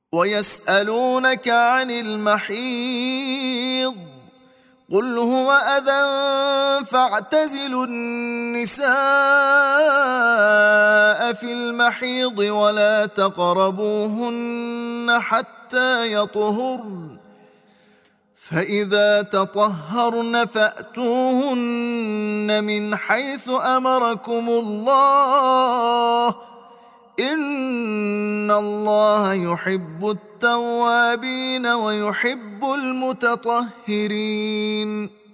ويسألونك عن المحيض قل هو أذى فاعتزلوا النساء في المحيض ولا تقربوهن حتى يطهرن فإذا تطهرن فأتوهن من حيث أمركم الله إن الله يحب التوابين ويحب المتطهرين.